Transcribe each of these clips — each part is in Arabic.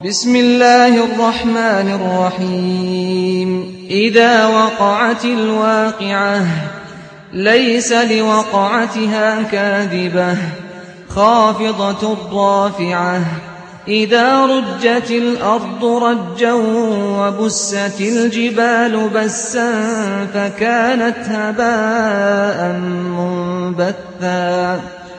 بسم الله الرحمن الرحيم إذا وقعت الواقعة ليس لوقعتها كاذبة خافضة رافعة إذا رجت الأرض رجا وبست الجبال بسا فكانت هباء منبثا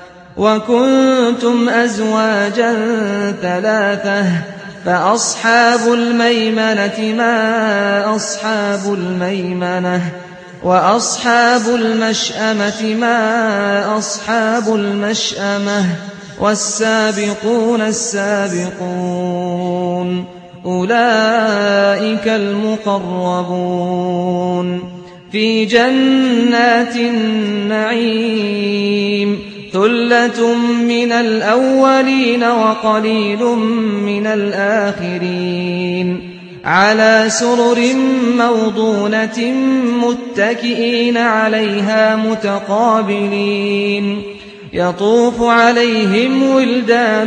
وكنتم أزواجا ثلاثة فأصحاب الميمنة ما أصحاب الميمنة وأصحاب المشأمة ما أصحاب المشأمة والسابقون السابقون أولئك المقربون في جنات النعيم ثلة من الأولين وقليل من الآخرين على سرر موضونة متكئين عليها متقابلين يطوف عليهم ولدان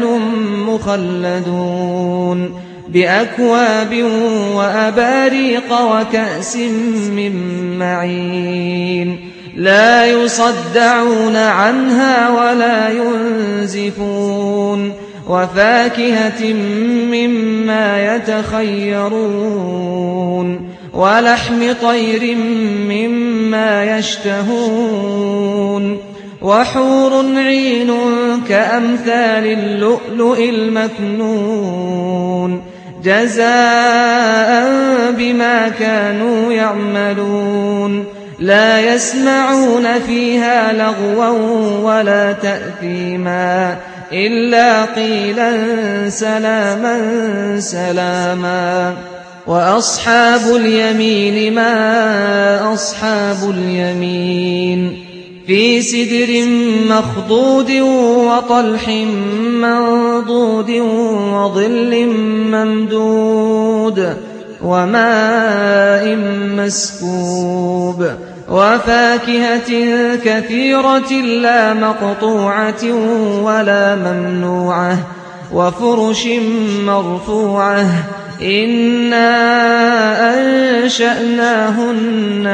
مخلدون بأكواب وأباريق وكأس من معين لا يصدعون عنها ولا ينزفون وفاكهة مما يتخيرون ولحم طير مما يشتهون وحور عين كأمثال اللؤلؤ المكنون جزاء بما كانوا يعملون لا يسمعون فيها لغوا ولا تأثيما إلا قيلا سلاما سلاما وأصحاب اليمين ما أصحاب اليمين في سدر مخضود وطلح منضود وظل ممدود وماء مسكوب وفاكهة كثيرة لا مقطوعة ولا ممنوعة وفرش مرفوعة إنا أنشأناهن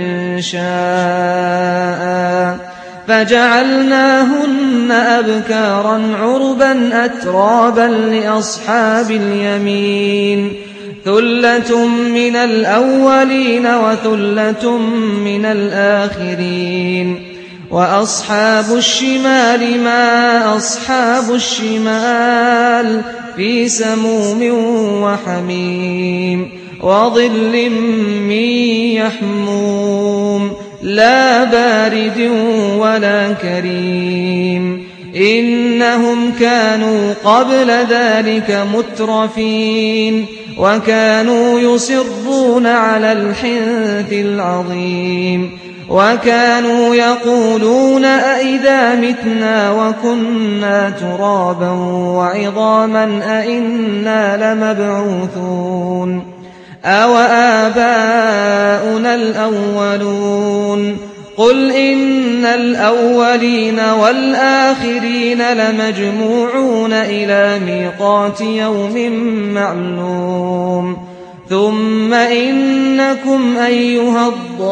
إنشاء فجعلناهن أبكارا عربا أترابا لأصحاب اليمين ثلة من الأولين وثلة من الآخرين وأصحاب الشمال ما أصحاب الشمال في سموم وحميم وظل من يحموم لا بارد ولا كريم إنهم كانوا قبل ذلك مترفين وكانوا يصرون على الحنث العظيم وكانوا يقولون أئذا متنا وكنا ترابا وعظاما أئنا لمبعوثون أو آباؤنا الأولون قل إن الأولين والآخرين لمجموعون إلى ميقات يوم معلوم ثم إنكم أيها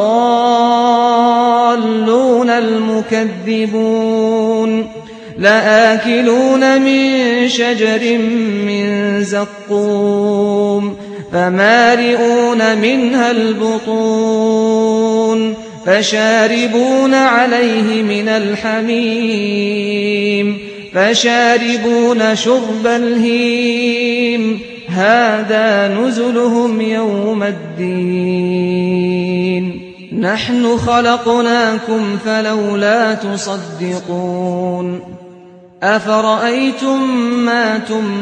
الضالون المكذبون لآكلون من شجر من زقوم فمالئون منها البطون فشاربون عليه من الحميم فشاربون شرب الهيم هذا نزلهم يوم الدين نحن خلقناكم فلولا تصدقون أفرأيتم ما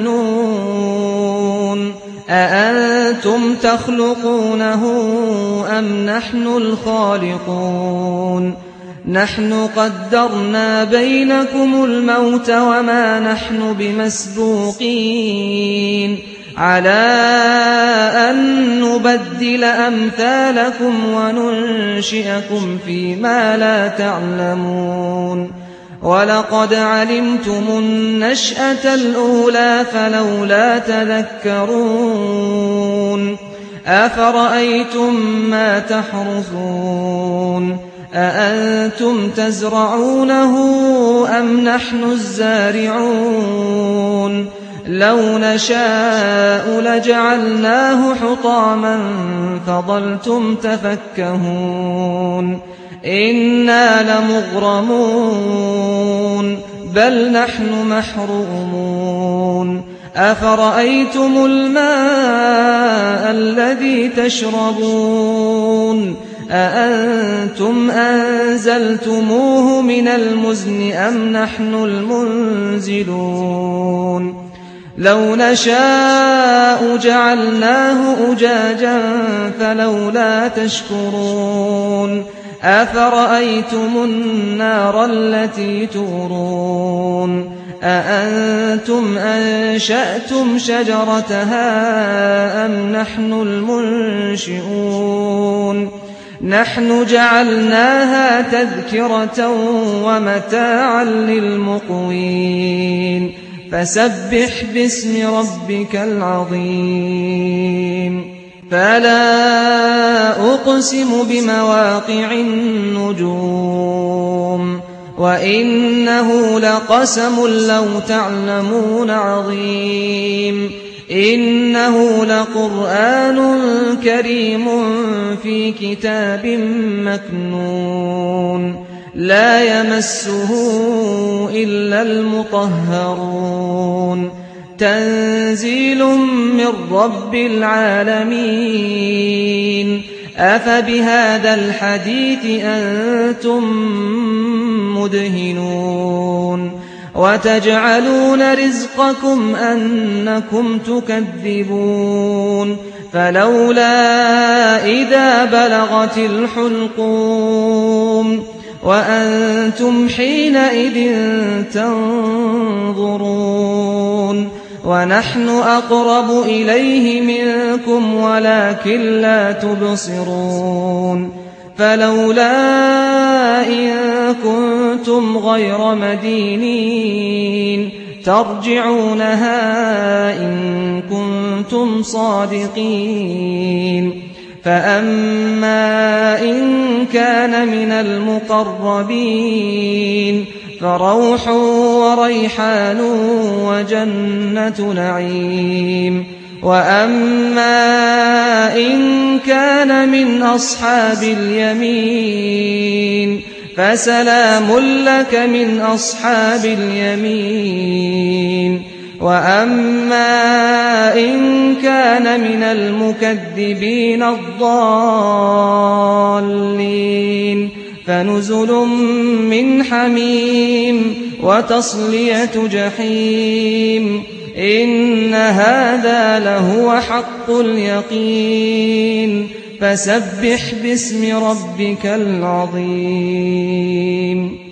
تمنون أأنتم تخلقونه أم نحن الخالقون نحن قدرنا بينكم الموت وما نحن بمسبوقين على أن نبدل أمثالكم وننشئكم فيما لا تعلمون ولقد علمتم النشأة الأولى فلولا تذكرون أفرأيتم ما تحرثون أأنتم تزرعونه أم نحن الزارعون لو نشاء لجعلناه حطاما فظلتم تفكهون إنا لمغرمون بل نحن محرومون أفرأيتم الماء الذي تشربون أأنتم أنزلتموه من المزن أم نحن المنزلون لو نشاء جعلناه أجاجا فلولا تشكرون أفرأيتم النار التي تورون أأنتم أنشأتم شجرتها أم نحن المنشئون نحن جعلناها تذكرة ومتاعا للمقوين فسبح باسم ربك العظيم فلا أقسم بمواقع النجوم وإنه لقسم لو تعلمون عظيم إنه لقرآن كريم في كتاب مكنون لا يمسه إلا المطهرون تنزيل من رب العالمين أفبهذا الحديث أنتم مدهنون وتجعلون رزقكم أنكم تكذبون فلولا إذا بلغت الحلقوم وأنتم حينئذ تنظرون ونحن أقرب إليه منكم ولكن لا تبصرون فلولا إن كنتم غير مدينين ترجعونها إن كنتم صادقين فأما إن كان من المقربين فروح وريحان وجنة نعيم وأما إن كان من أصحاب اليمين فسلام لك من أصحاب اليمين وأما إن كان من المكذبين الضالين فنزل من حميم وتصلية جحيم إن هذا لهو حق اليقين فسبح باسم ربك العظيم